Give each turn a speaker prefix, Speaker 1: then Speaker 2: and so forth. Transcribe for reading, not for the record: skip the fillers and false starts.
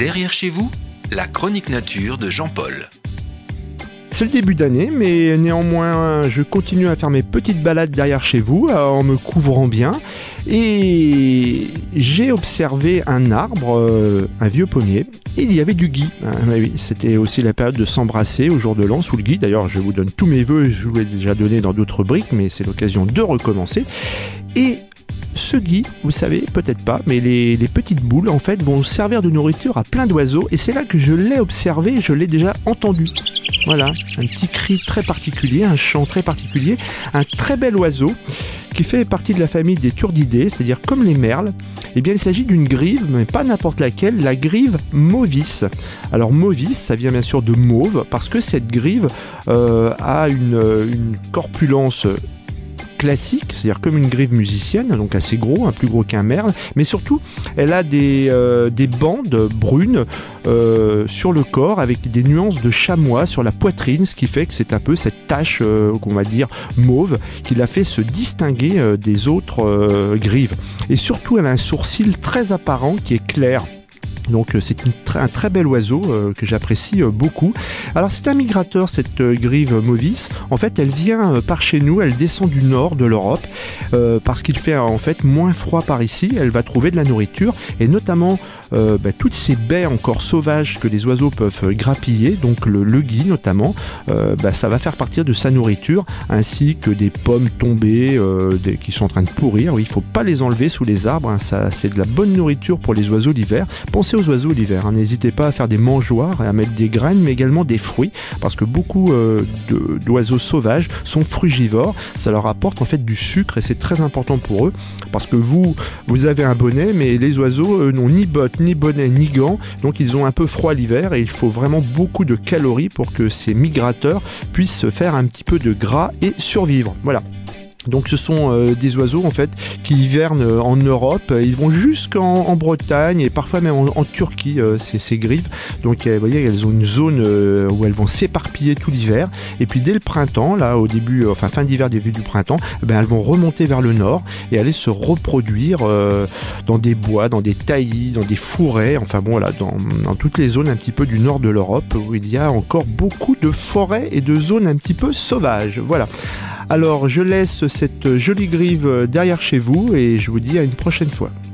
Speaker 1: Derrière chez vous, la chronique nature de Jean-Paul.
Speaker 2: C'est le début d'année, mais néanmoins, je continue à faire mes petites balades derrière chez vous, en me couvrant bien. Et j'ai observé un arbre, un vieux pommier, et il y avait du gui. Oui, c'était aussi la période de s'embrasser au jour de l'an sous le gui. D'ailleurs, je vous donne tous mes vœux, je vous l'ai déjà donné dans d'autres briques, mais c'est l'occasion de recommencer. Et ce gui, vous savez, peut-être pas, mais les petites boules, en fait, vont servir de nourriture à plein d'oiseaux. Et c'est là que je l'ai observé, je l'ai déjà entendu. Voilà, un petit cri très particulier, un chant très particulier, un très bel oiseau qui fait partie de la famille des turdidés, c'est-à-dire comme les merles. Eh bien, il s'agit d'une grive, mais pas n'importe laquelle, la grive Mauvis. Alors Mauvis, ça vient bien sûr de mauve, parce que cette grive a une corpulence classique, c'est-à-dire comme une grive musicienne, donc assez gros, plus gros qu'un merle, mais surtout elle a des bandes brunes sur le corps avec des nuances de chamois sur la poitrine, ce qui fait que c'est un peu cette tache qu'on va dire mauve qui l'a fait se distinguer des autres grives. Et surtout elle a un sourcil très apparent qui est clair. Donc c'est un très bel oiseau que j'apprécie beaucoup. Alors c'est un migrateur, cette grive Mauvis. En fait elle vient par chez nous, elle descend du nord de l'Europe parce qu'il fait en fait moins froid par ici. Elle va trouver de la nourriture et notamment toutes ces baies encore sauvages que les oiseaux peuvent grappiller, donc le gui notamment, ça va faire partir de sa nourriture, ainsi que des pommes tombées qui sont en train de pourrir. Oui, il ne faut pas les enlever sous les arbres, ça, c'est de la bonne nourriture pour les oiseaux l'hiver. Pensez aux oiseaux l'hiver, n'hésitez pas à faire des mangeoires et à mettre des graines, mais également des fruits, parce que beaucoup d'oiseaux sauvages sont frugivores. Ça leur apporte en fait du sucre et c'est très important pour eux, parce que vous avez un bonnet, mais les oiseaux n'ont ni bottes, ni bonnet, ni gants, donc ils ont un peu froid l'hiver et il faut vraiment beaucoup de calories pour que ces migrateurs puissent se faire un petit peu de gras et survivre. Voilà. Donc ce sont des oiseaux en fait qui hivernent en Europe, ils vont jusqu'en Bretagne et parfois même en Turquie, ces grives. Donc vous voyez, elles ont une zone où elles vont s'éparpiller tout l'hiver et puis dès le printemps, là au début, fin d'hiver, début du printemps, elles vont remonter vers le nord et aller se reproduire dans des bois, dans des taillis, dans des fourrets, enfin bon voilà, dans toutes les zones un petit peu du nord de l'Europe où il y a encore beaucoup de forêts et de zones un petit peu sauvages. Voilà. Alors je laisse cette jolie grive derrière chez vous et je vous dis à une prochaine fois.